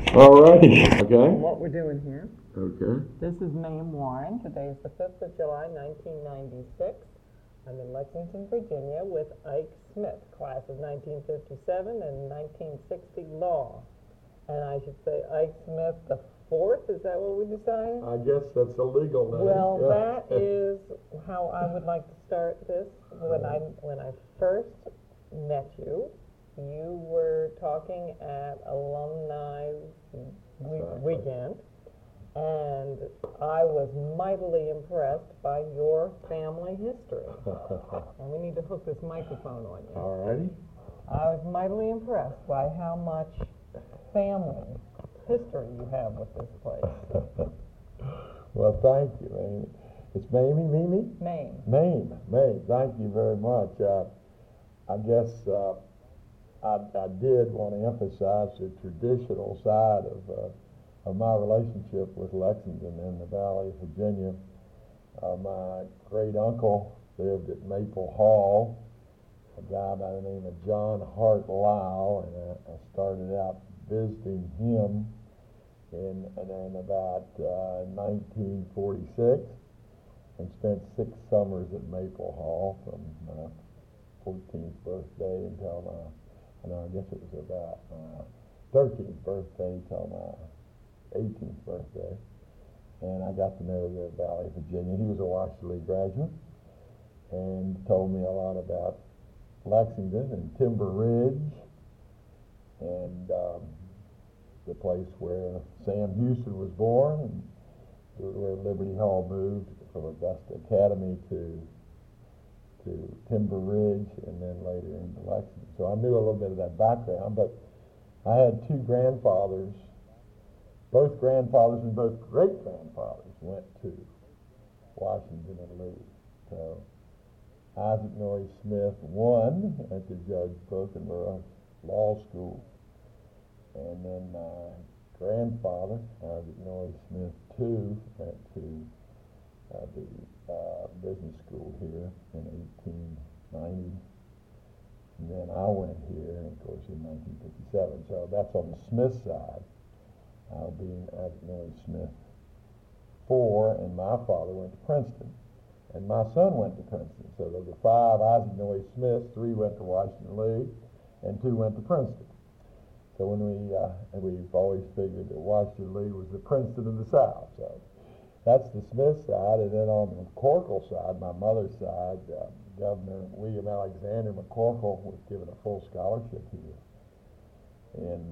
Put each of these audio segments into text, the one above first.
All righty. Okay. What we're doing here. Okay. This is Mame Warren. Today is the 5th of July, 1996. I'm in Lexington, Virginia with Ike Smith, class of 1957 and 1960 law. And I should say Ike Smith the fourth, is that what we decided? I guess that's a legal name. Well, Yeah. that is how I would like to start this. When I first met you, you were talking at alumni weekend, and I was mightily impressed by your family history. And we need to hook this microphone on you. All righty. I was mightily impressed by how much family history you have with this place. Well, thank you, Amy. It's Mamie, Mimi? Mame. Mame. Thank you very much. I guess I did want to emphasize the traditional side of my relationship with Lexington and the Valley of Virginia. My great uncle lived at Maple Hall, a guy by the name of John Hart Lyle, and I started out visiting him in about 1946, and spent 6 summers at Maple Hall from my 14th birthday until I guess it was about my 13th birthday till my 18th birthday. And I got to know the Valley of Virginia. He was a Washington Lee graduate and told me a lot about Lexington and Timber Ridge and the place where Sam Houston was born and where Liberty Hall moved from Augusta Academy to Timber Ridge and then later into Lexington. So I knew a little bit of that background, but I had 2 grandfathers. Both grandfathers and both great-grandfathers went to Washington and Lee. So Isaac Norrie Smith, 1, went to Judge Brockenborough Law School. And then my grandfather, Isaac Norrie Smith, 2, went to the business school here in 1890. And then I went here, of course, in 1957. So that's on the Smith side. I'll be Isaac Norrie Smith 4, and my father went to Princeton. And my son went to Princeton. So there were 5 Isaac Norrie Smiths, 3 went to Washington Lee, and 2 went to Princeton. So when we've always figured that Washington Lee was the Princeton of the South. So that's the Smith side. And then on the McCorkle side, my mother's side, Governor William Alexander McCorkle was given a full scholarship here in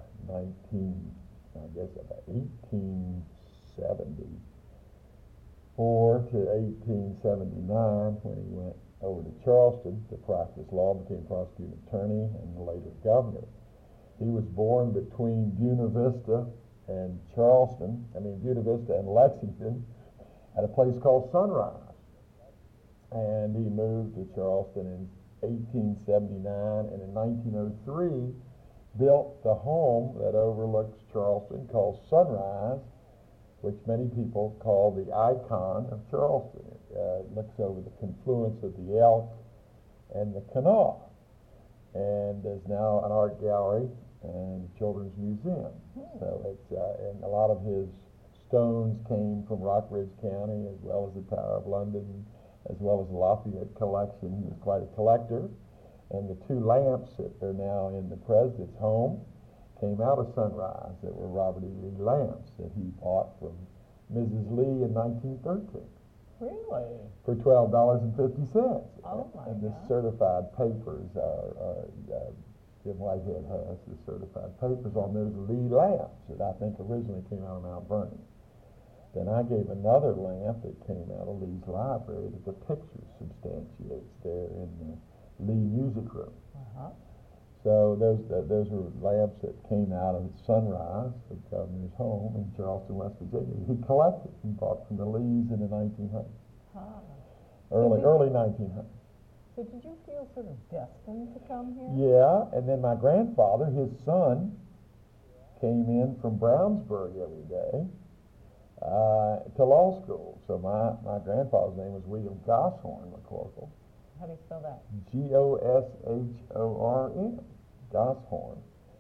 1874 to 1879, when he went over to Charleston to practice law, became prosecuting attorney, and later governor. He was born between Buena Vista and Lexington, at a place called Sunrise. And he moved to Charleston in 1879, and in 1903 built the home that overlooks Charleston called Sunrise, which many people call the icon of Charleston. It looks over the confluence of the Elk and the Kanawha, and is now an art gallery and children's museum. So it's and a lot of his stones came from Rockridge County, as well as the Tower of London, as well as the Lafayette collection. He was quite a collector. And the 2 lamps that are now in the president's home came out of Sunrise, that were Robert E. Lee lamps that he bought from Mrs. Lee in 1913. Really? For $12.50. Oh my And the God. certified papers are Jim Whitehead has the certified papers on those Lee lamps that I think originally came out of Mount Vernon. Then I gave another lamp that came out of Lee's library that the picture substantiates there in the Lee Music Room. Uh-huh. So those were lamps that came out of Sunrise, the governor's home in Charleston, West Virginia. He collected. He bought from the Lees in the 1900s, early 1900s. So did you feel sort of destined to come here? Yeah, and then my grandfather, his son, came in from Brownsburg every day to law school. So my grandfather's name was William Goshorn McCorkle. How do you spell that? Goshorn, Goshorn.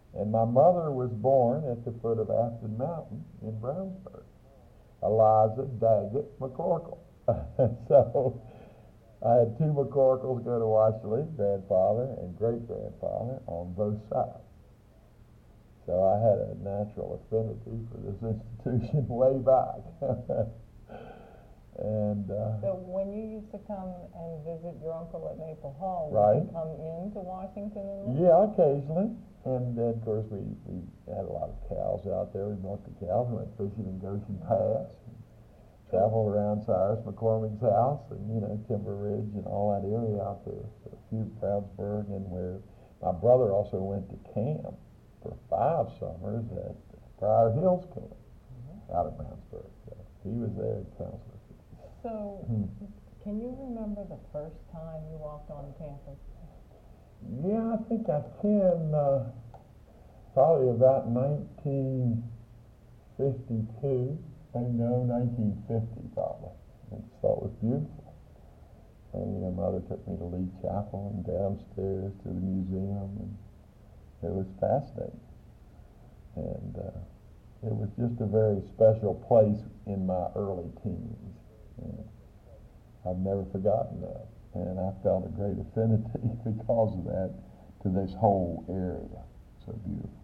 And my mother was born at the foot of Afton Mountain in Brownsburg, Eliza Daggett McCorkle. So I had two McCorkles go to Washtenaw, grandfather and great-grandfather on both sides. So I had a natural affinity for this institution way back. And So when you used to come and visit your uncle at Maple Hall, Right. would you come into Washington and look? yeah, occasionally. And then, of course, we had a lot of cows out there. We milked the cows, went fishing in Goshen Pass, traveled around Cyrus McCormick's house and, Timber Ridge and all that area out there. So a few Brownsburg, and where my brother also went to camp for 5 summers at Briar Hills Camp out of Brownsburg. So he was there at counselor. So, can you remember the first time you walked on campus? Yeah, I think I can. Probably about 1952. I know 1950 probably. I just thought it was beautiful. And Mother took me to Lee Chapel and downstairs to the museum, and it was fascinating. And it was just a very special place in my early teens. And I've never forgotten that. And I felt a great affinity because of that to this whole area. So beautiful.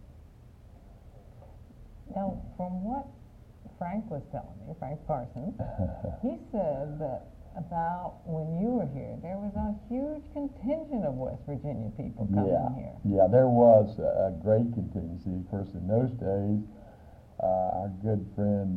Now, from what Frank was telling me, Frank Parsons, he said that about when you were here, there was a huge contingent of West Virginia people coming here. Yeah, there was a great contingency. Of course, in those days, our good friend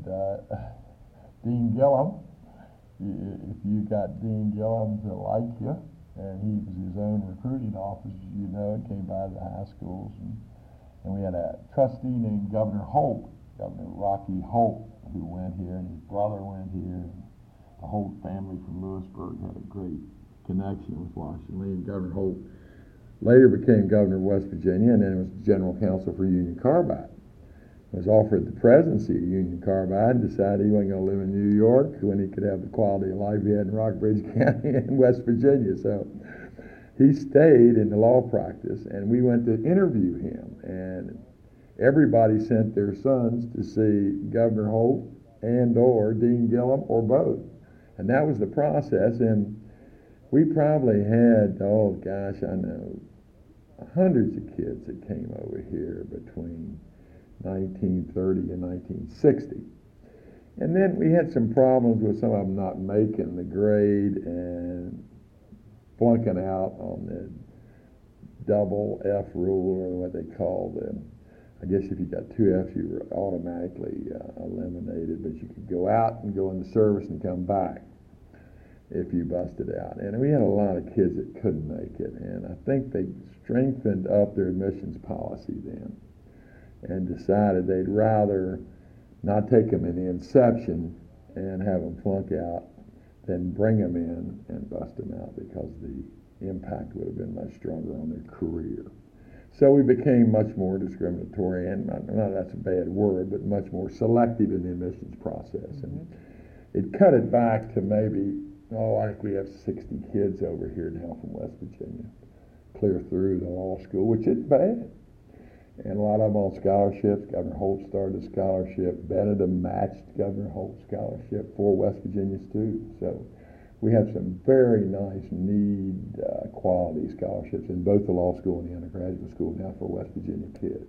Dean Gillum, if you got Dean Gillum to like you, and he was his own recruiting officer, came by the high schools, and we had a trustee named Governor Holt, Governor Rocky Holt, who went here, and his brother went here. And the Holt family from Lewisburg had a great connection with Washington Lee, and Governor Holt later became governor of West Virginia, and then was general counsel for Union Carbide. Was offered the presidency of Union Carbide and decided he wasn't going to live in New York when he could have the quality of life he had in Rockbridge County in West Virginia. So he stayed in the law practice, and we went to interview him, and everybody sent their sons to see Governor Holt and or Dean Gillum or both. And that was the process, and we probably had, I know, hundreds of kids that came over here between 1930 and 1960. And then we had some problems with some of them not making the grade and flunking out on the double F rule, or what they call the, I guess if you got 2 Fs, you were automatically eliminated, but you could go out and go into service and come back if you busted out. And we had a lot of kids that couldn't make it, and I think they strengthened up their admissions policy then and decided they'd rather not take them in the inception and have them flunk out than bring them in and bust them out, because the impact would have been much stronger on their career. So we became much more discriminatory, and not that's a bad word, but much more selective in the admissions process. And it cut it back to maybe, I think we have 60 kids over here now from West Virginia, clear through the law school, which is bad. And a lot of them on scholarships. Governor Holt started a scholarship. Benedum matched Governor Holt's scholarship for West Virginia students. So we have some very nice quality scholarships in both the law school and the undergraduate school now for West Virginia kids.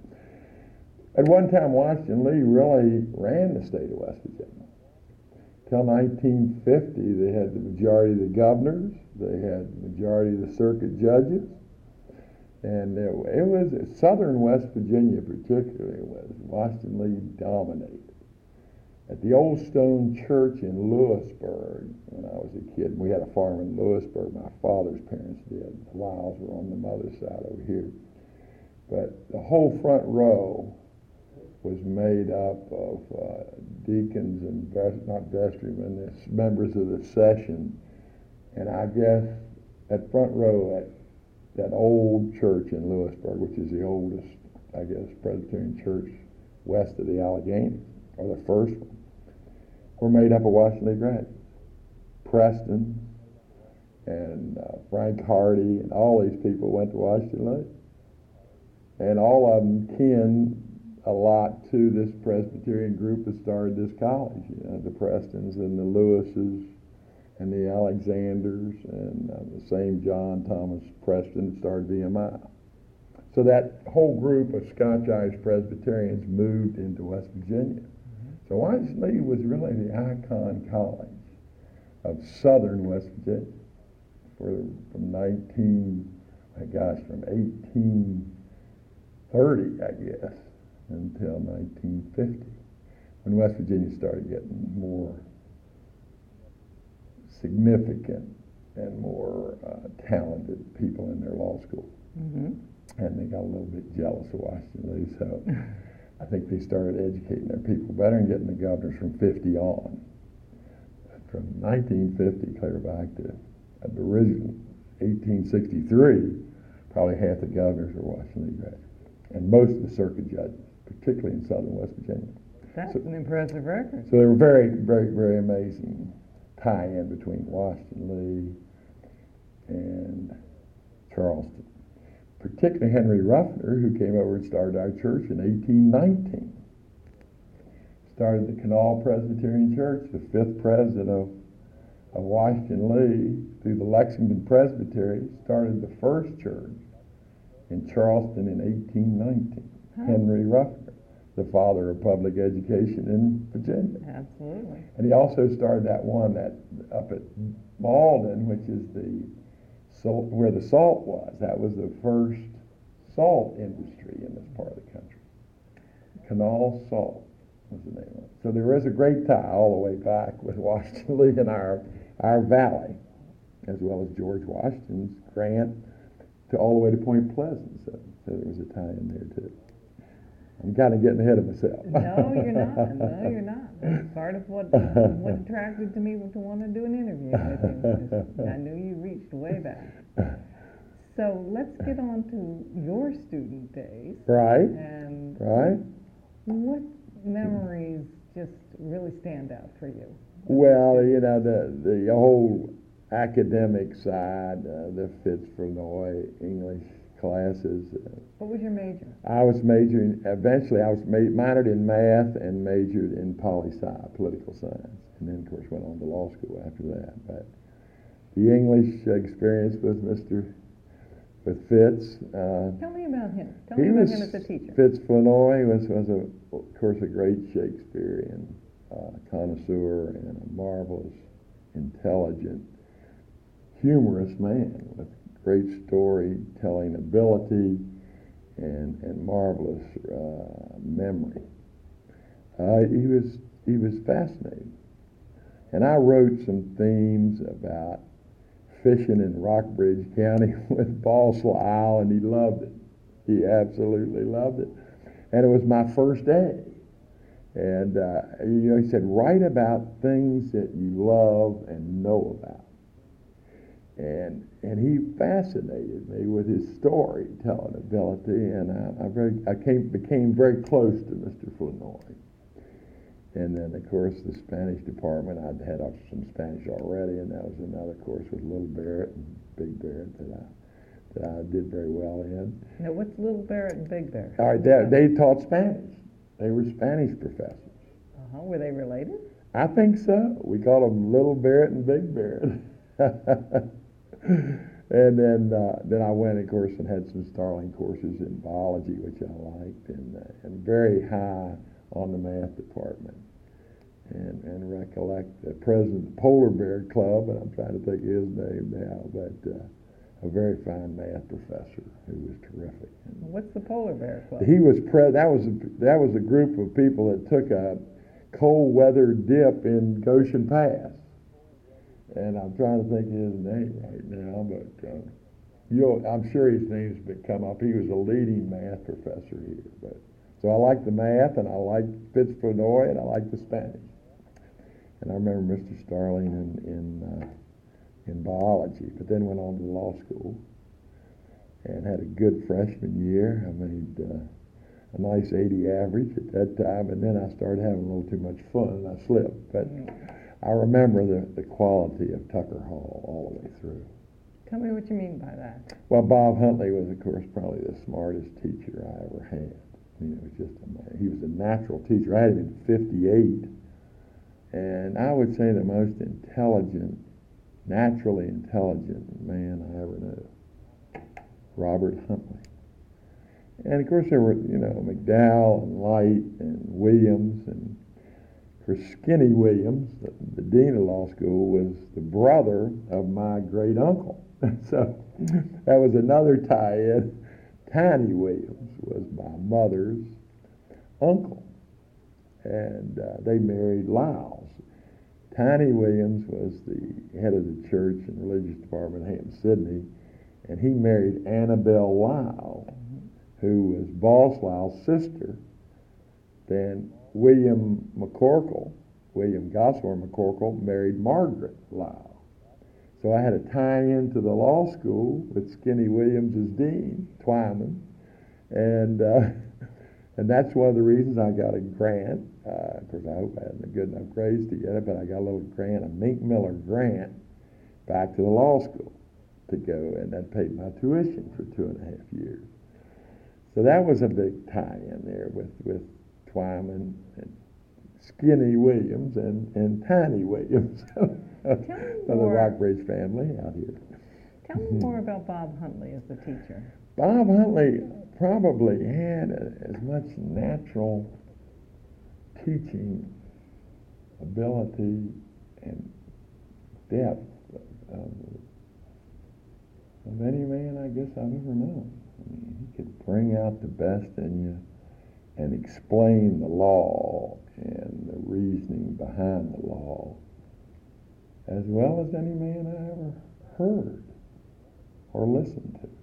At one time, Washington Lee really ran the state of West Virginia. Till 1950, they had the majority of the governors. They had the majority of the circuit judges. And it was southern West Virginia particularly was Washington Lee dominated. At the Old Stone Church in Lewisburg, when I was a kid, we had a farm in Lewisburg, my father's parents did. The Lyles were on the mother's side over here. But the whole front row was made up of deacons and not vestrymen, members of the session. And I guess that front row at that old church in Lewisburg, which is the oldest, I guess, Presbyterian church west of the Allegheny, or the first one, were made up of Washington Lee graduates. Preston and Frank Hardy and all these people went to Washington Lee. and all of them kin a lot to this Presbyterian group that started this college. The Prestons and the Lewises and the Alexanders, and the same John Thomas Preston started VMI. So that whole group of Scotch-Irish Presbyterians moved into West Virginia. So Washington Lee was really the icon college of southern West Virginia from 1830, I guess, until 1950, when West Virginia started getting more significant and more talented people in their law school. Mm-hmm. And they got a little bit jealous of Washington Lee, so I think they started educating their people better and getting the governors from 50 on. From 1950 clear back to the original 1863, probably half the governors were Washington Lee graduates, and most of the circuit judges, particularly in southern West Virginia. That's an impressive record. So they were very, very, very amazing tie-in between Washington Lee and Charleston. Particularly Henry Ruffner, who came over and started our church in 1819. Started the Kanawha Presbyterian Church, the fifth president of Washington Lee, through the Lexington Presbytery, started the first church in Charleston in 1819. Henry Ruffner, the father of public education in Virginia. Absolutely. And he also started that one that up at Malden, which is where the salt was. That was the first salt industry in this part of the country. Kanawha Salt was the name of it. So there is a great tie all the way back with Washington Lee and our valley, as well as George Washington's grant to all the way to Point Pleasant. So there was a tie in there too. I'm kind of getting ahead of myself. No, you're not. No, you're not. That's part of what attracted to me to want to do an interview with you. I knew you reached way back. So let's get on to your student days. Right. And right. What memories just really stand out for you? Well, the whole academic side, the Fitz-Flournoy English classes. What was your major? I was majoring, eventually I was minored in math and majored in poli-sci, political science, and then of course went on to law school after that. But the English experience with Fitz. Tell me about him. Tell me about him as a teacher. Fitz-Flournoy was of course a great Shakespearean connoisseur and a marvelous, intelligent, humorous man with great storytelling ability and marvelous memory. He was fascinating, and I wrote some themes about fishing in Rockbridge County with Balsall Isle, and he loved it. He absolutely loved it, and it was my first day. And he said, write about things that you love and know about. And he fascinated me with his storytelling ability, and I became very close to Mr. Flournoy. And then, of course, the Spanish department, I'd had some Spanish already, and that was another course with Little Barrett and Big Barrett that I did very well in. Now, what's Little Barrett and Big Barrett? All right, they taught Spanish. They were Spanish professors. Were they related? I think so. We called them Little Barrett and Big Barrett. And then I went, of course, and had some Starling courses in biology, which I liked, and very high on the math department. And recollect the president of the Polar Bear Club, and I'm trying to think of his name now, but a very fine math professor who was terrific. What's the Polar Bear Club? He was that was a group of people that took a cold weather dip in Goshen Pass. And I'm trying to think of his name right now, but I'm sure his name's come up. He was a leading math professor here. So I liked the math, and I liked Fitz-Flournoy, and I liked the Spanish. And I remember Mr. Starling in biology, but then went on to law school and had a good freshman year. I made a nice 80 average at that time, and then I started having a little too much fun, and I slipped. But I remember the quality of Tucker Hall all the way through. Tell me what you mean by that. Well, Bob Huntley was, of course, probably the smartest teacher I ever had. I mean, it was just amazing. He was a natural teacher. I had him in 58, and I would say the most intelligent, naturally intelligent man I ever knew, Robert Huntley. And of course there were, McDowell and Light and Williams, and of course Skinny Williams, the dean of law school, was the brother of my great uncle. So that was another tie-in. Tiny Williams was my mother's uncle, and they married Lyles. Tiny Williams was the head of the church and religious department in Hampton-Sydney, and he married Annabelle Lyle, who was Boss Lyle's sister. Then William Gosler McCorkle, married Margaret Lyle. So I had a tie-in to the law school with Skinny Williams as dean, Twyman, and that's one of the reasons I got a grant. Of course, I hope I had good enough grades to get it, but I got a little grant, a Mink Miller grant, back to the law school to go, and that paid my tuition for 2.5 years. So that was a big tie-in there with Twyman and Skinny Williams and Tiny Williams of the Rockbridge family out here. Tell me more about Bob Huntley as the teacher. Bob Huntley probably had as much natural teaching ability and depth of any man I guess I've ever known. I mean, he could bring out the best in you and explain the law and the reasoning behind the law as well as any man I ever heard or listened to.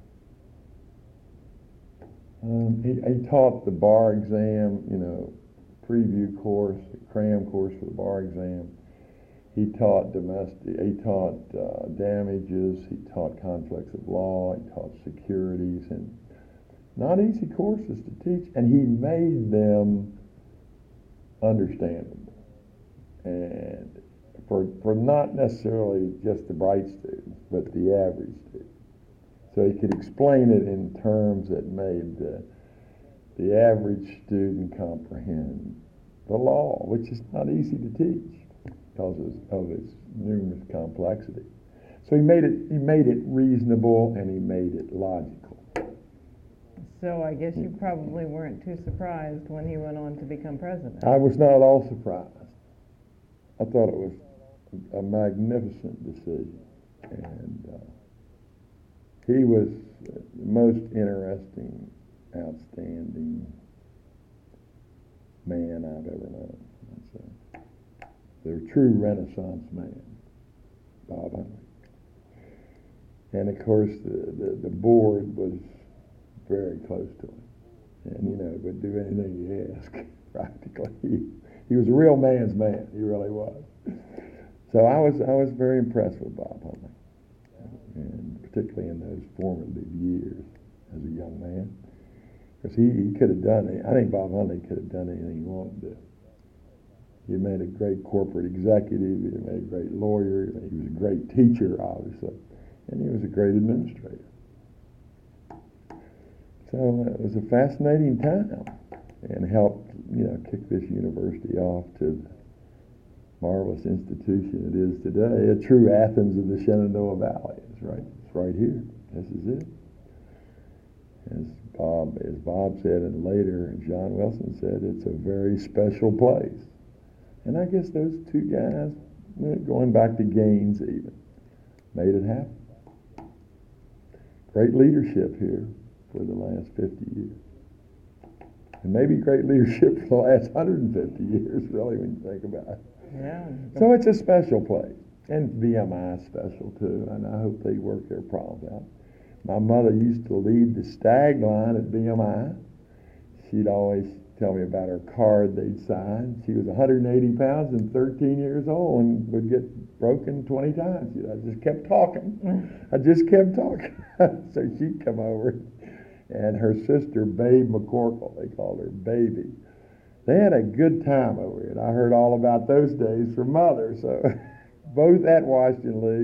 He taught the bar exam, preview course, the cram course for the bar exam. He taught damages, he taught conflicts of law, he taught securities, and not easy courses to teach, and he made them understandable. And for not necessarily just the bright students, but the average student. So he could explain it in terms that made the average student comprehend the law, which is not easy to teach because of its numerous complexity. So he made it reasonable, and he made it logical. So I guess you probably weren't too surprised when he went on to become president. I was not at all surprised. I thought it was a magnificent decision, and he was the most interesting, outstanding man I've ever known. The true Renaissance man, Bob Huntley. And of course, the board was very close to him, and would do anything he asked. Practically, he was a real man's man. He really was. So I was very impressed with Bob Huntley, and particularly in those formative years as a young man, because he could have done it. I think Bob Huntley could have done anything he wanted to do. He made a great corporate executive. He made a great lawyer. He was a great teacher, obviously, and he was a great administrator. So it was a fascinating time, and helped kick this university off to the marvelous institution it is today. A true Athens of the Shenandoah Valley. It's right here. This is it. As Bob said, and later John Wilson said, it's a very special place. And I guess those two guys, going back to Gaines even, made it happen. Great leadership here for the last 50 years. And maybe great leadership for the last 150 years, really, when you think about it. Yeah. So it's a special place. And VMI is special, too, and I hope they work their problems out. My mother used to lead the stag line at VMI. She'd always tell me about her card they'd sign. She was 180 pounds and 13 years old and would get broken 20 times. I just kept talking. So she'd come over, and her sister, Babe McCorkle, they called her Baby. They had a good time over here, and I heard all about those days from Mother. So both at Washington League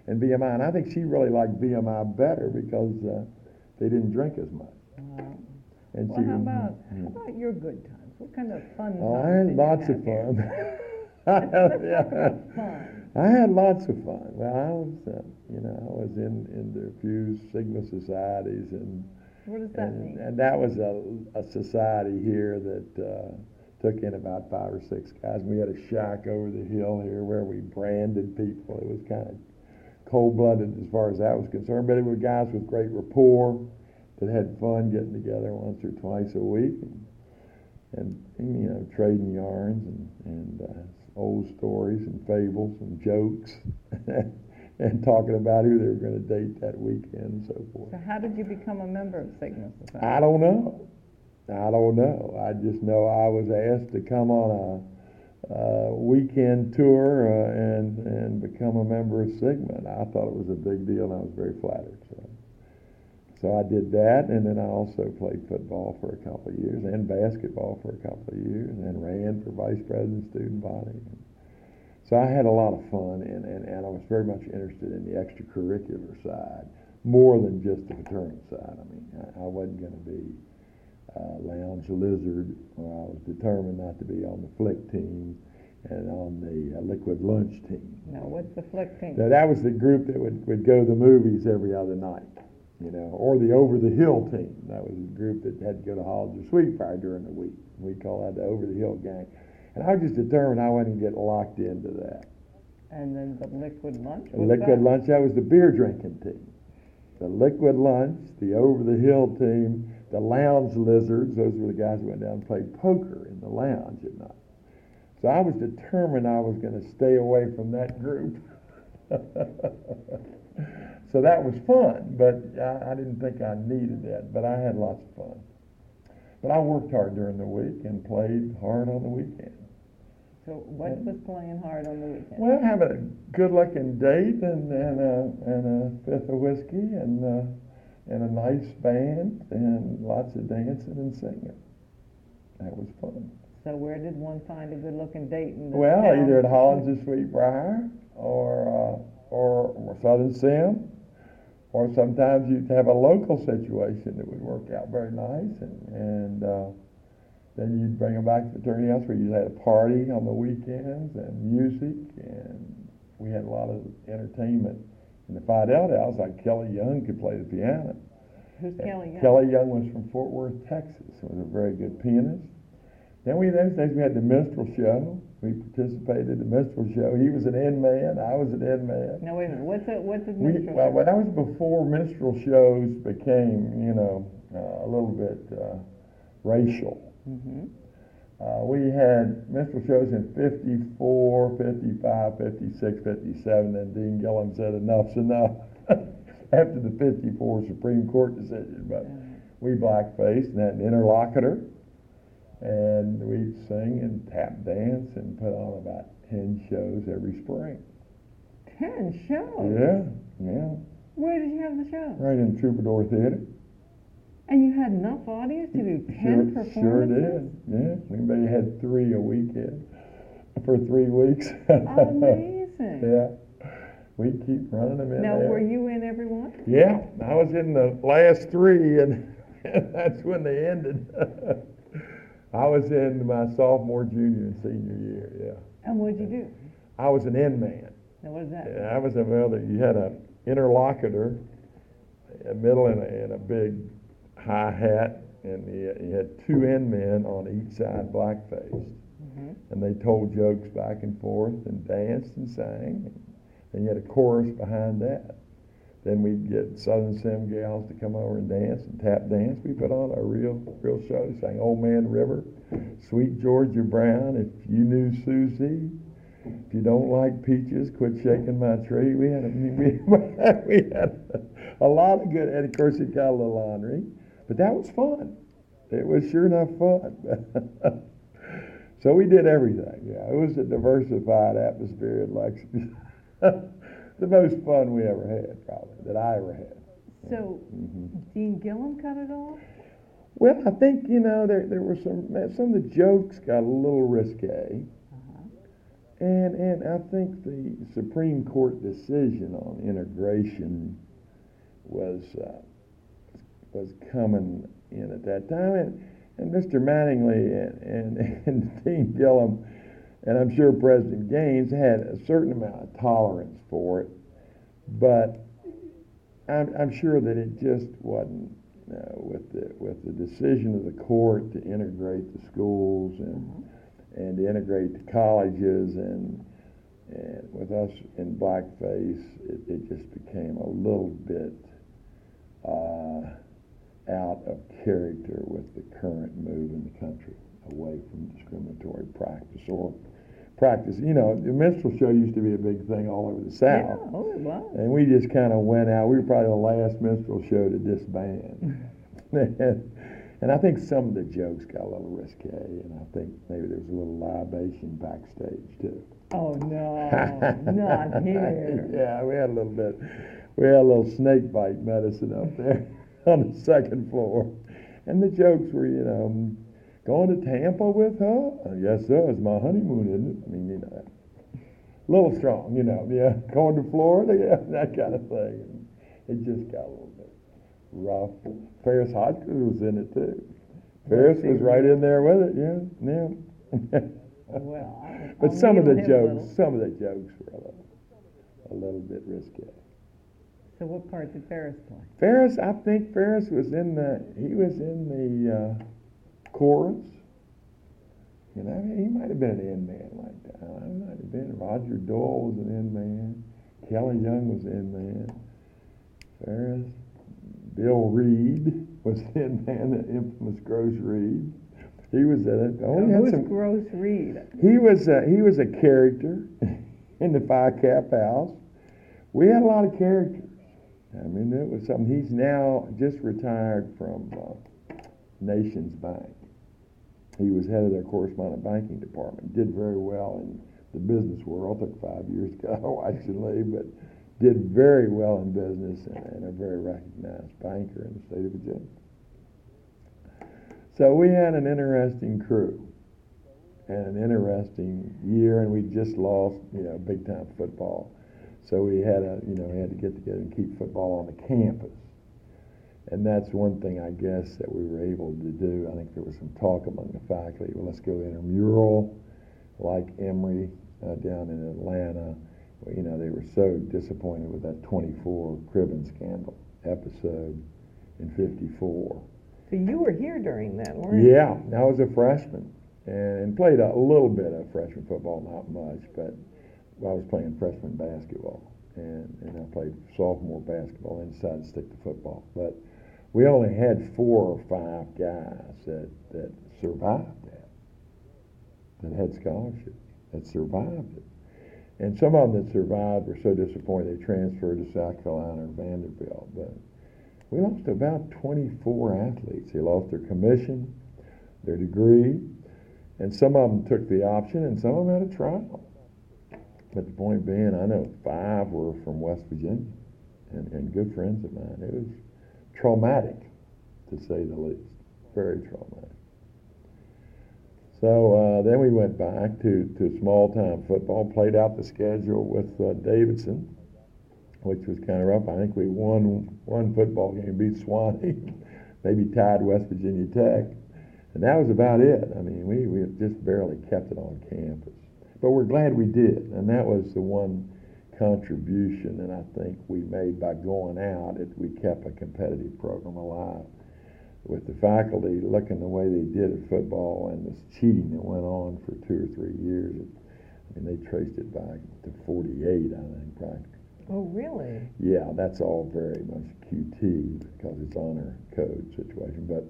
and VMI. And I think she really liked VMI better because they didn't drink as much. Wow. And Well, how about your good times? What kind of fun Oh, I times had did lots you of have fun. here? I Let's had, talk about fun. I had lots of fun. Well, I was, I was in the few Sigma societies, and What does that mean? and that was a society here that took in about 5 or 6 guys. We had a shack over the hill here where we branded people. It was kind of cold-blooded as far as that was concerned, but it were guys with great rapport that had fun getting together once or twice a week and trading yarns and old stories and fables and jokes and talking about who they were going to date that weekend and so forth. So how did you become a member of Sigma Society? I don't know. I just know I was asked to come on a weekend tour and become a member of Sigma, and I thought it was a big deal, and I was very flattered. So I did that, and then I also played football for a couple of years and basketball for a couple of years, and ran for vice president student body. So I had a lot of fun, and I was very much interested in the extracurricular side, more than just the fraternal side. I mean, I wasn't going to be lounge lizard, or I was determined not to be on the flick team and on the liquid lunch team. Now, what's the flick team? Now, that was the group that would go to the movies every other night, or the Over the Hill team. That was a group that had to go to Hollister Sweet Fire during the week. We call that the Over the Hill gang. And I was just determined I wasn't going to get locked into that. And then the liquid lunch? The liquid lunch, that was the beer drinking team. The liquid lunch, the Over the Hill team, the lounge lizards, those were the guys who went down and played poker in the lounge at night. So I was determined I was going to stay away from that group. So that was fun, but I didn't think I needed that, but I had lots of fun. But I worked hard during the week and played hard on the weekend. So what was playing hard on the weekend? Well, having a good-looking date and a fifth of whiskey and a nice band and lots of dancing and singing. That was fun. So where did one find a good-looking date in the Well, town? either at Hollins or Sweetbriar or Southern Sim, or sometimes you'd have a local situation that would work out very nice, and then you'd bring them back to the fraternity house where you had a party on the weekends and music, and we had a lot of entertainment in the Fidelity House. Like Kelly Young could play the piano. Who's Kelly Young? Kelly Young was from Fort Worth, Texas. He was a very good pianist. Then those days we had the minstrel show. We participated in the minstrel show. He was an end man. I was an end man. No, wait a minute. What's a minstrel Well, show? that was before minstrel shows became, a little bit racial. Mm-hmm. We had minstrel shows in 54, 55, 56, 57, and Dean Gillum said enough's enough after the 54 Supreme Court decision. But we blackfaced and had an interlocutor, and we'd sing and tap dance and put on about 10 shows every spring. 10 shows? Yeah. Where did you have the shows? Right in Troubadour Theater. And you had enough audience to do 10 performances? Sure did. Yeah, we maybe had 3 a weekend for 3 weeks. Amazing. Yeah. We keep running them in Now, there. were you in every one? Yeah, I was in the last 3, and that's when they ended. I was in my sophomore, junior, and senior year, yeah. And what did you do? I was an end man. Now, what is that? Yeah, I was you had an interlocutor, a middle, and a big high hat, and you had 2 end men on each side blackfaced. Mm-hmm. And they told jokes back and forth and danced and sang. And you had a chorus behind that. Then we'd get Southern Sim gals to come over and dance and tap dance. We put on a real show, sang Old Man River, Sweet Georgia Brown, If You Knew Susie, If You Don't Like Peaches, Quit Shaking My Tree. We had a lot of good, and of course it got a little ornery, but that was fun. It was sure enough fun. So we did everything. Yeah, it was a diversified atmosphere in Lexington. The most fun we ever had, probably, that I ever had. So, Dean Gillum cut it off? Well, I think, there were some of the jokes got a little risque. Uh-huh. And I think the Supreme Court decision on integration was coming in at that time, and Mr. Mattingly and Dean Gillum, and I'm sure President Gaines had a certain amount of tolerance for it, but I'm sure that it just wasn't with the decision of the court to integrate the schools and to integrate the colleges and with us in blackface, it just became a little bit out of character with the current move in the country away from discriminatory practice or practice. You know, the minstrel show used to be a big thing all over the South. Yeah, oh, it was. And we just kind of went out. We were probably the last minstrel show to disband. And I think some of the jokes got a little risque, and I think maybe there was a little libation backstage too. Oh, no, not here. Yeah, we had a little bit. We had a little snake bite medicine up there on the second floor. And the jokes were, you know, going to Tampa with her? Yes, sir, it's my honeymoon, isn't it? I mean, you know, a little strong, you know, yeah. Going to Florida, yeah, that kind of thing. And it just got a little bit rough. Ferris Hodgkins was in it too. Ferris was right in there with it, yeah. Well, But I'll some of the needle him a jokes were a little bit risque. So what part did Ferris play? Ferris, I think Ferris was in the chorus. You know, he might have been an end man like that. I might have been. Roger Doyle was an end man. Kelly Young was an end man. Ferris. Bill Reed was the end man, the infamous Gross Reed. He was in it. Oh, Who's Gross Reed? He was a character in the Five Cap House. We had a lot of characters. I mean, it was something. He's now just retired from Nations Bank. He was head of their correspondent banking department. Did very well in the business world. Took 5 years to go, actually, but did very well in business and a very recognized banker in the state of Virginia. So we had an interesting crew and an interesting year, and we just lost, you know, big time football. So we had to get together and keep football on the campus. And that's one thing, I guess, that we were able to do. I think there was some talk among the faculty, well, let's go intramural, like Emory down in Atlanta. Well, you know, they were so disappointed with that 24 Cribben scandal episode in '54. So you were here during that, weren't you? Yeah, I was a freshman and played a little bit of freshman football, not much, but I was playing freshman basketball, and I played sophomore basketball and decided to stick to football. But we only had 4 or 5 guys that survived that had scholarships, that survived it. And some of them that survived were so disappointed they transferred to South Carolina or Vanderbilt. But we lost about 24 athletes. They lost their commission, their degree, and some of them took the option and some of them had a trial. But the point being, I know 5 were from West Virginia and good friends of mine. It was traumatic, to say the least, very traumatic. So then we went back to small-time football, played out the schedule with Davidson, which was kind of rough. I think we won one football game, beat Swanee, maybe tied West Virginia Tech, and that was about it. I mean, we just barely kept it on campus. But we're glad we did, and that was the one contribution that I think we made by going out. We kept a competitive program alive. With the faculty looking the way they did at football and this cheating that went on for 2 or 3 years, I mean, they traced it back to '48, I think, practically. Oh, really? Yeah, that's all very much QT because it's honor code situation. But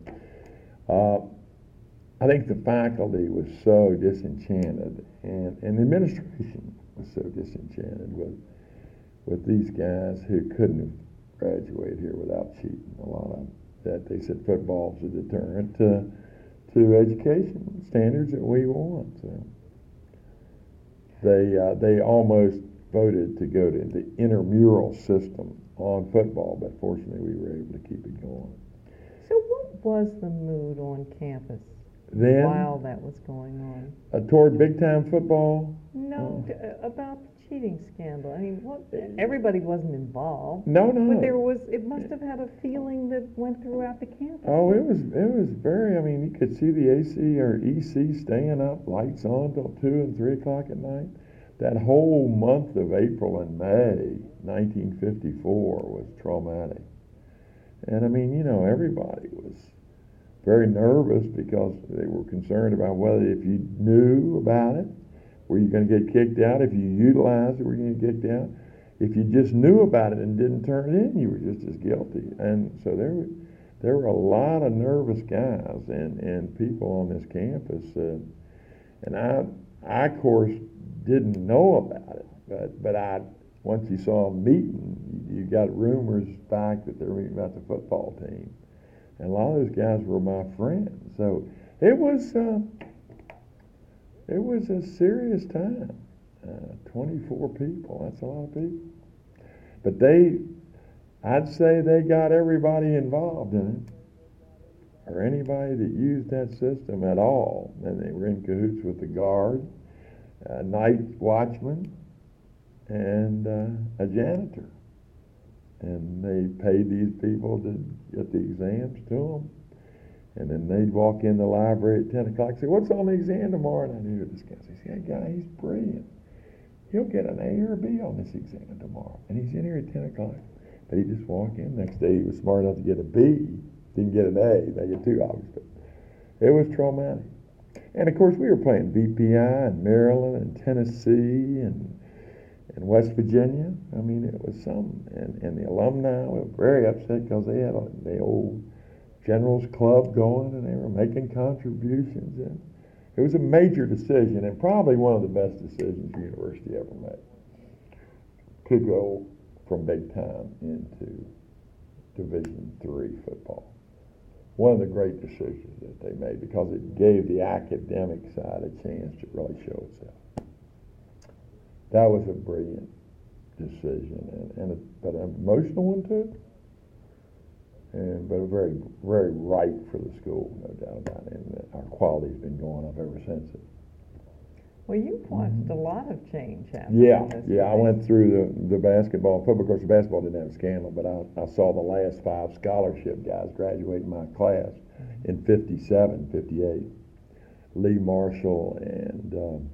I think the faculty was so disenchanted, and the administration was so disenchanted with these guys who couldn't have graduated here without cheating. A lot of them. That they said football's a deterrent to education standards that we want. So they almost voted to go to the intramural system on football, but fortunately we were able to keep it going. So what was the mood on campus Then? while that was going on. Toward big time football? No, about the cheating scandal. I mean, everybody wasn't involved. No, no. But it must have had a feeling that went throughout the campus. Oh, it was very, I mean, you could see the AC or EC staying up, lights on till 2 and 3 o'clock at night. That whole month of April and May 1954 was traumatic. And I mean, you know, everybody was very nervous because they were concerned about whether if you knew about it, were you going to get kicked out? If you utilized it, were you going to get kicked out? If you just knew about it and didn't turn it in, you were just as guilty. And so there were a lot of nervous guys and people on this campus. And I, of course, didn't know about it. But once you saw them meeting, you got rumors back that they were meeting about the football team. And a lot of those guys were my friends. So it was a serious time. 24 people, that's a lot of people. But I'd say they got everybody involved in it, or anybody that used that system at all. And they were in cahoots with the guard, a night watchman, and a janitor. And they paid these people to get the exams to them. And then they'd walk in the library at 10 o'clock and say, "What's on the exam tomorrow?" And I knew this guy. I said, "That guy, he's brilliant. He'll get an A or a B on this exam tomorrow. And he's in here at 10 o'clock. But he'd just walk in. Next day, he was smart enough to get a B. Didn't get an A. They get 2, obviously. It was traumatic. And, of course, we were playing VPI and Maryland and Tennessee and West Virginia. I mean, it was something. And the alumni were very upset because they had the old Generals Club going, and they were making contributions. And it was a major decision, and probably one of the best decisions the university ever made, to go from big time into Division III football. One of the great decisions that they made, because it gave the academic side a chance to really show itself. That was a brilliant decision, but an emotional one too. But very, very right for the school, no doubt about it. And our quality's been going up ever since it. Well, you've watched a lot of change happen. Yeah. I went through the basketball. Of course, the basketball didn't have a scandal, but I saw the last 5 scholarship guys graduate my class in 57, 58. Lee Marshall and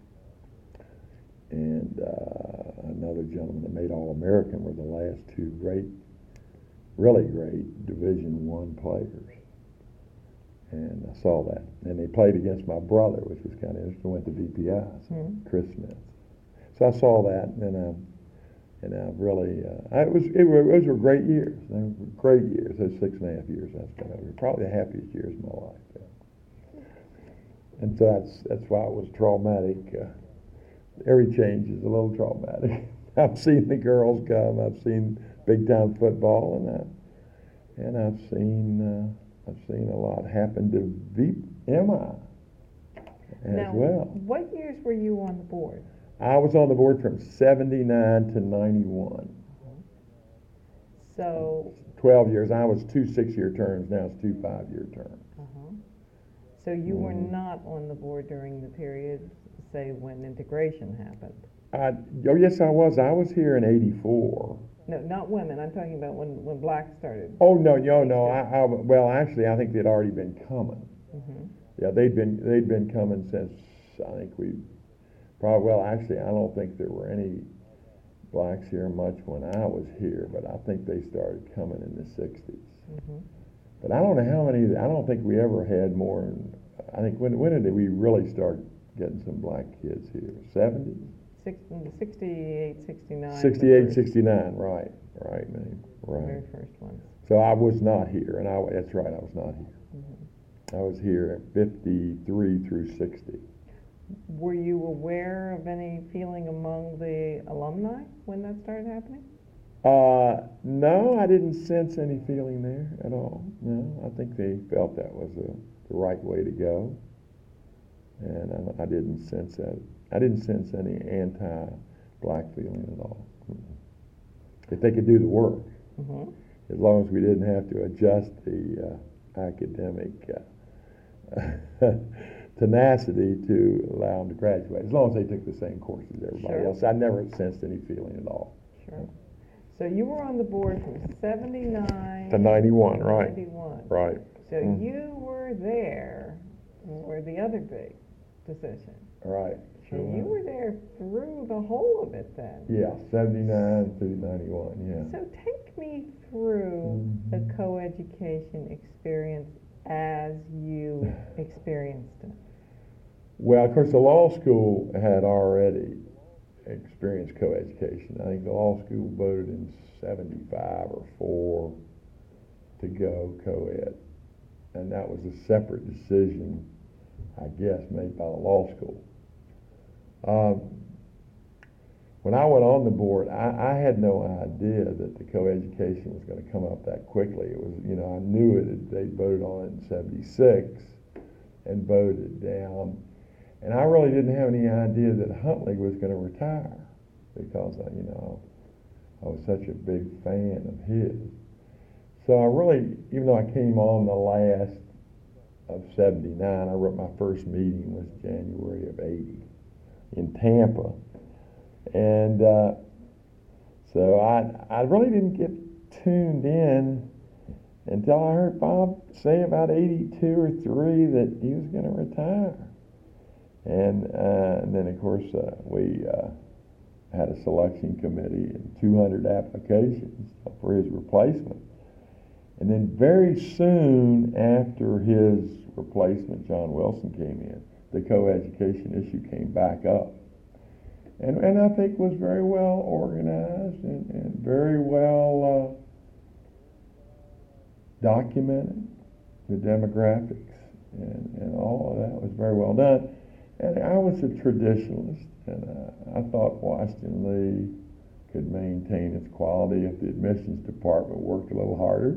another gentleman that made All-American were the last 2 really great Division I players. And I saw that. And they played against my brother, which was kind of interesting. Went to VPI, Chris Smith. So I saw that, and I really, those were great years. They were great years. Those 6.5 years I spent over, probably the happiest years of my life. Yeah. And so that's why it was traumatic. Every change is a little traumatic. I've seen the girls come. I've seen big time football, and I've seen a lot happen to VMI as well. What years were you on the board? I was on the board from 79 to 91. So 12 years. I was 2 6-year terms. Now it's 2 5-year terms. So you were not on the board during the period, say, when integration happened? Yes, I was. I was here in 84. No, not women. I'm talking about when blacks started. Oh, no. Well, actually, I think they'd already been coming. Yeah, they'd been coming since, I think actually, I don't think there were any blacks here much when I was here, but I think they started coming in the 60s. But I don't know how many, I don't think we ever had more than, I think, when did we really start getting some black kids here? 70s? 68, 69. 68, 69, right, man, right. The very first one. So I was not here, and that's right, I was not here. I was here at 53 through 60. Were you aware of any feeling among the alumni when that started happening? No, I didn't sense any feeling there at all. No, I think they felt that was the right way to go, and I didn't sense that. I didn't sense any anti-black feeling at all. If they could do the work, as long as we didn't have to adjust the academic tenacity to allow them to graduate, as long as they took the same course as everybody Sure. else. I never sensed any feeling at all. Sure. So you were on the board from 79 To 91, to right. 91. Right. So Mm. you were there for the other big decision. Right. Sure. And you were there through the whole of it then. Yeah, 79 through 91, yeah. So take me through the Mhm. coeducation experience as you experienced it. Well, of course, the law school had already experienced coeducation. I think the law school voted in 75 or 4 to go co-ed. And that was a separate decision, I guess, made by the law school. When I went on the board, I had no idea that the coeducation was going to come up that quickly. It was, I knew it. They voted on it in 76 and voted down. And I really didn't have any idea that Huntley was going to retire because, I was such a big fan of his. So I really, even though I came on the last of 79, I wrote my first meeting was January of 80 in Tampa. And so I really didn't get tuned in until I heard Bob say about 82 or 3 that he was going to retire. And then, of course, we had a selection committee and 200 applications for his replacement. And then very soon after his replacement, John Wilson, came in, the coeducation issue came back up. And I think was very well organized and very well documented, the demographics and all of that was very well done. And I was a traditionalist, and I thought Washington Lee could maintain its quality if the admissions department worked a little harder.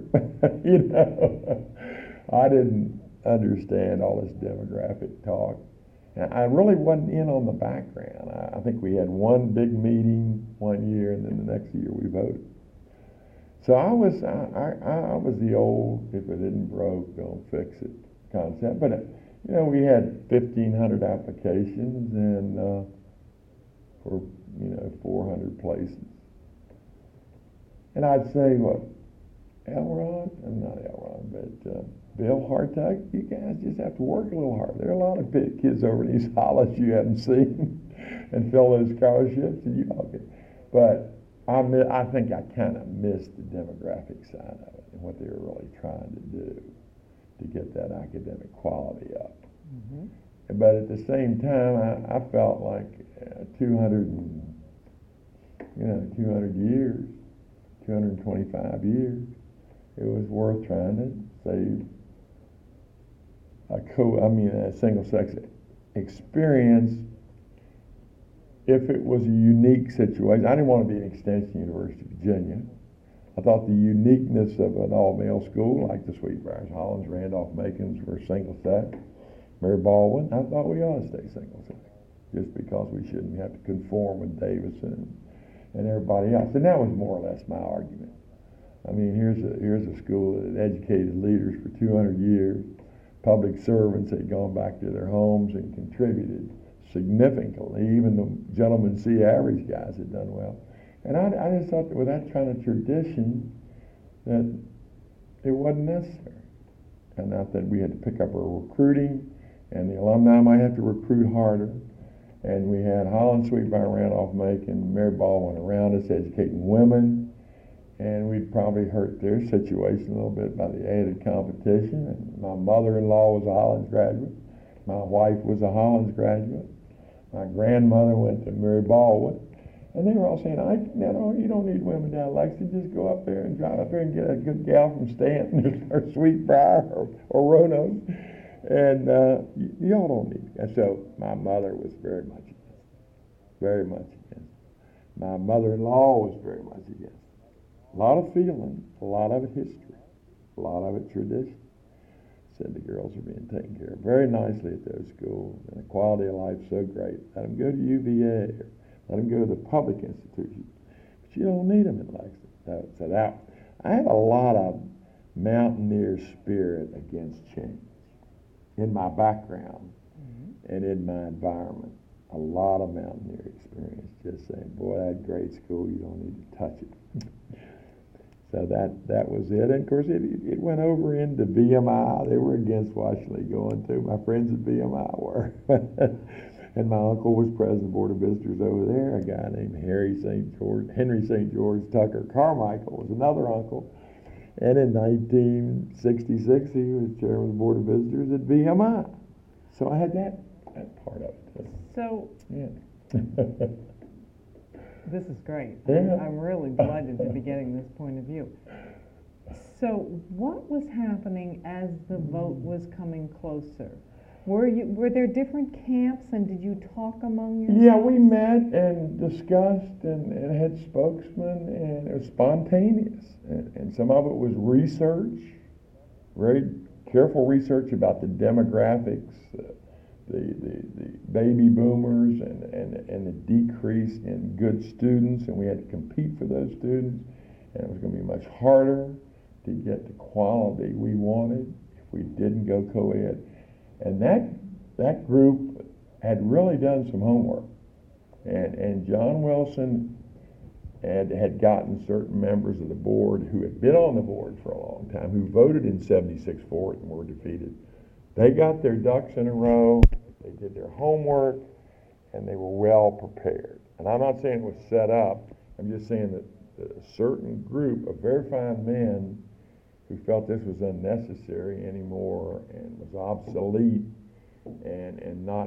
I didn't understand all this demographic talk. And I really wasn't in on the background. I think we had one big meeting one year, and then the next year we voted. So I was the old, if it isn't broke, don't fix it concept. But we had 1,500 applications and for 400 places. And I'd say, what, Elrod? I'm not Elrod, but Bill Hartog, you guys just have to work a little harder. There are a lot of big kids over in East Hollis you haven't seen and fill those scholarships, and you all get. But I think I kind of missed the demographic side of it and what they were really trying to do to get that academic quality up. Mm-hmm. But at the same time, I felt like 200 years, 225 years, it was worth trying to save a single-sex experience if it was a unique situation. I didn't want to be an Extension University of Virginia. I thought the uniqueness of an all-male school like the Sweetbriars, Hollins, Randolph-Macons were single-sex. Mary Baldwin, I thought we ought to stay single-sex just because we shouldn't have to conform with Davidson and everybody else. And that was more or less my argument. I mean, here's a school that had educated leaders for 200 years. Public servants had gone back to their homes and contributed significantly. Even the gentlemen C average guys had done well. And I just thought that with that kind of tradition that it wasn't necessary. And not that we had to pick up our recruiting and the alumni might have to recruit harder. And we had Holland Sweetbriar, Randolph-Macon, Mary Baldwin around us educating women. And we'd probably hurt their situation a little bit by the added competition. And my mother-in-law was a Hollins graduate. My wife was a Hollins graduate. My grandmother went to Mary Baldwin. And they were all saying, you don't need women down in Lexington. Just go up there and drive up there and get a good gal from Stanton or Sweetbriar or Roanoke. And y'all don't need it. And so my mother was very much against it. Very much against it. My mother-in-law was very much against it. A lot of feeling, a lot of it history, a lot of it tradition. Said the girls are being taken care of very nicely at those schools, and the quality of life so great. Let them go to UVA, or let them go to the public institutions, but you don't need them in Lexington. So I had a lot of mountaineer spirit against change in my background and in my environment. A lot of mountaineer experience, just saying, boy, that grade school, you don't need to touch it. So that was it. And of course, it went over into VMI. They were against Washley going to. My friends at VMI were. And my uncle was president of the Board of Visitors over there. A guy named Henry St. George Tucker Carmichael was another uncle. And in 1966, he was chairman of the Board of Visitors at VMI. So I had that part of it too. So, Yeah. this is great. Yeah. I'm really delighted to be getting this point of view. So, what was happening as the vote was coming closer? Were there different camps, and did you talk among yourselves? Yeah, we met and discussed and had spokesmen, and it was spontaneous. And some of it was research, very careful research about the demographics, the baby boomers and the decrease in good students, and we had to compete for those students, and it was going to be much harder to get the quality we wanted if we didn't go co-ed. And that group had really done some homework, and John Wilson had gotten certain members of the board who had been on the board for a long time, who voted in 76 for it and were defeated. They got their ducks in a row, they did their homework, and they were well prepared. And I'm not saying it was set up, I'm just saying that a certain group of very fine men who felt this was unnecessary anymore and was obsolete and not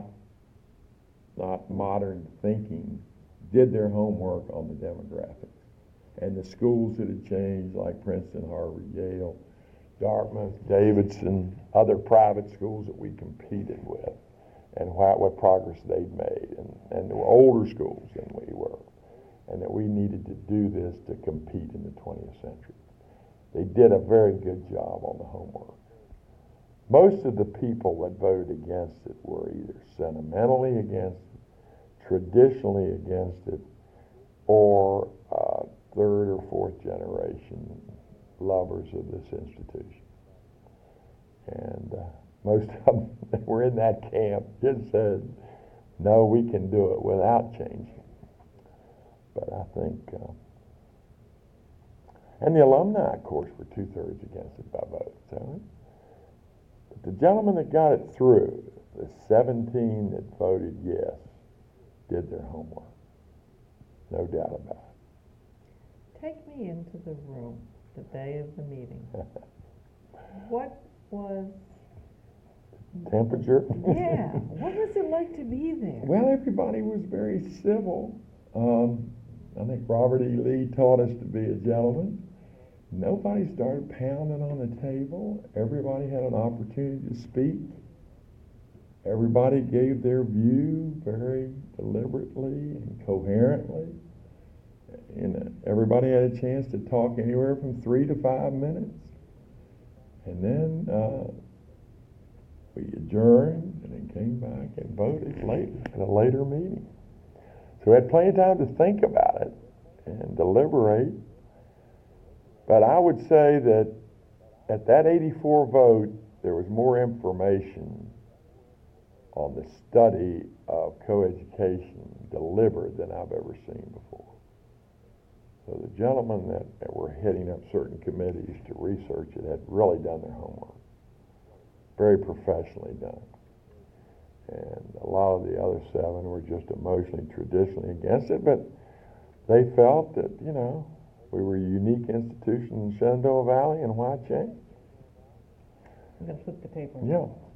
modern thinking, did their homework on the demographics. And the schools that had changed, like Princeton, Harvard, Yale, Dartmouth, Davidson, other private schools that we competed with, and what progress they'd made. And there were older schools than we were, and that we needed to do this to compete in the 20th century. They did a very good job on the homework. Most of the people that voted against it were either sentimentally against it, traditionally against it, or third or fourth generation lovers of this institution. And most of them that were in that camp just said, no, we can do it without changing. But I think, and the alumni, of course, were 2/3 against it by vote. So, but the gentleman that got it through, the 17 that voted yes, did their homework. No doubt about it. Take me into the room the day of the meeting. What was... Temperature? Yeah. What was it like to be there? Well, everybody was very civil. I think Robert E. Lee taught us to be a gentleman. Nobody started pounding on the table. Everybody had an opportunity to speak. Everybody gave their view very deliberately and coherently. And everybody had a chance to talk anywhere from 3 to 5 minutes. And then we adjourned and then came back and voted later, at a later meeting. So we had plenty of time to think about it and deliberate. But I would say that at that 84 vote, there was more information on the study of coeducation delivered than I've ever seen before. So the gentlemen that were heading up certain committees to research it had really done their homework. Very professionally done. And a lot of the other 7 were just emotionally, traditionally against it, but they felt that, you know, we were a unique institution in Shenandoah Valley, and why change? I'm going to flip the paper. Yeah.